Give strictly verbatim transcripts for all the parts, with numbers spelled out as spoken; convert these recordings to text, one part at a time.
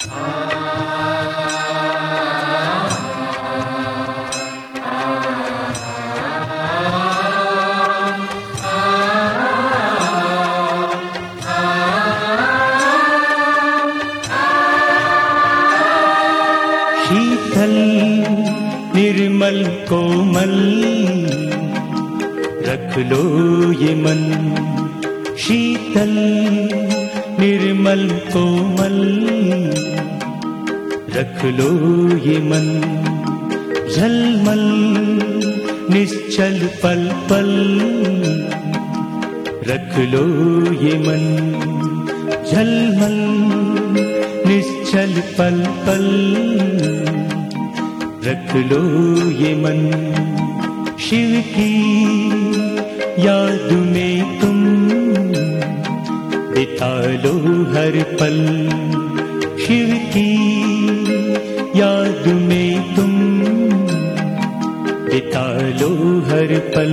शीतल निर्मल कोमल रख लो ये मन, शीतल निर्मल कोमल रख लो ये मन, झलमल निश्चल पल पल रख लो ये मन, झलमल निश्चल पल पल रख लो ये मन। शिव की याद में तुम बिता लो हर पल, शिव की याद में तुम बिता लो हर पल।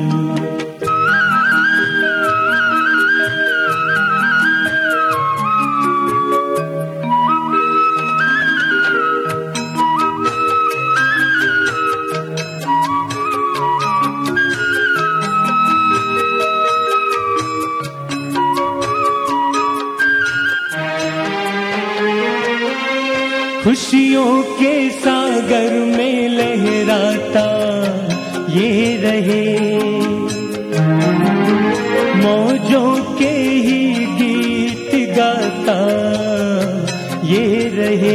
खुशियों के सागर में लहराता ये रहे, मौजों के ही गीत गाता ये रहे।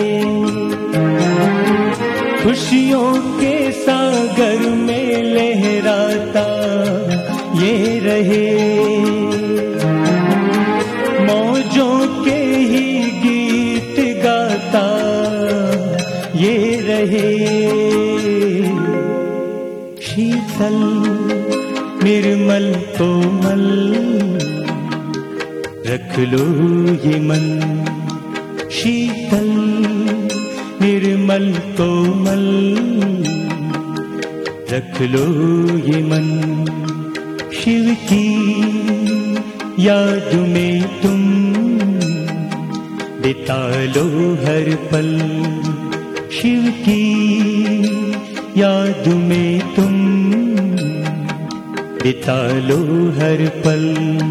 खुशियों के सागर में लहराता ये रहे, मौजों के ही गीत गाता ये रहे। शीतल निर्मल कोमल रख लो ये मन, शीतल निर्मल कोमल रख लो ये मन। शिव की याद में तुम बिता लो हर पल, शिव की याद में तुम बिता लो हर पल।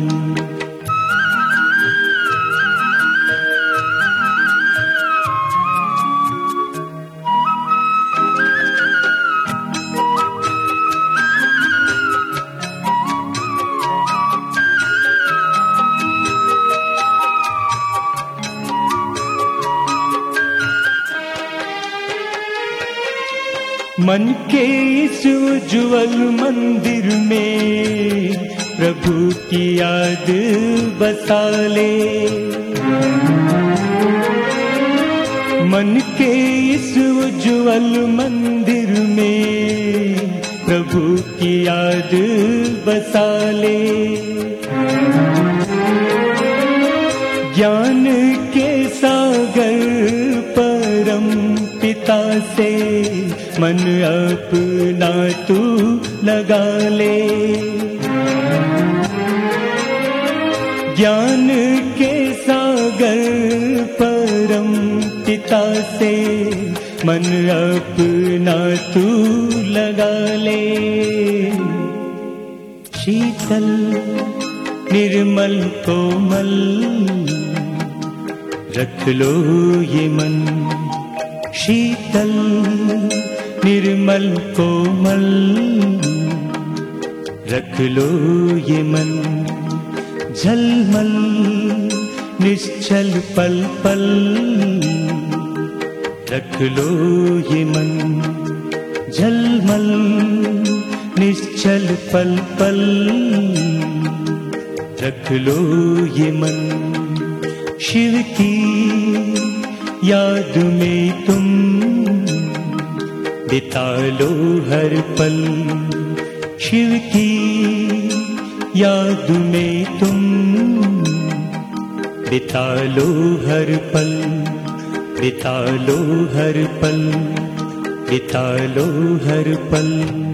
मन के इस उज्ज्वल मंदिर में प्रभु की याद बसा ले, मन के इस उज्ज्वल मंदिर में प्रभु की याद बसा ले। ज्ञान के सागर परम पिता से मन अपना तू लगा ले, ज्ञान के सागर परम पिता से मन अपना तू लगा ले। शीतल निर्मल कोमल रख लो ये मन, शीतल निर्मल कोमल रख लो ये मन। झलमल निश्चल पल पल रख लो ये मन, झलमल निश्चल पल पल रख लो ये मन। शिव की याद में तुम बिता लो हर पल, शिव की याद में तुम बिता लो हर पल, बिता लो हर पल, बिता लो हर पल।